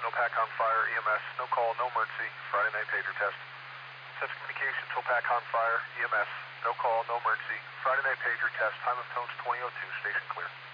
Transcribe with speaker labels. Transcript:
Speaker 1: Snowpack on fire, EMS, no call, no emergency, Friday night pager test. Sets communication, Snowpack on fire, EMS, no call, no emergency, Friday night pager test, time of tones 2002, station clear.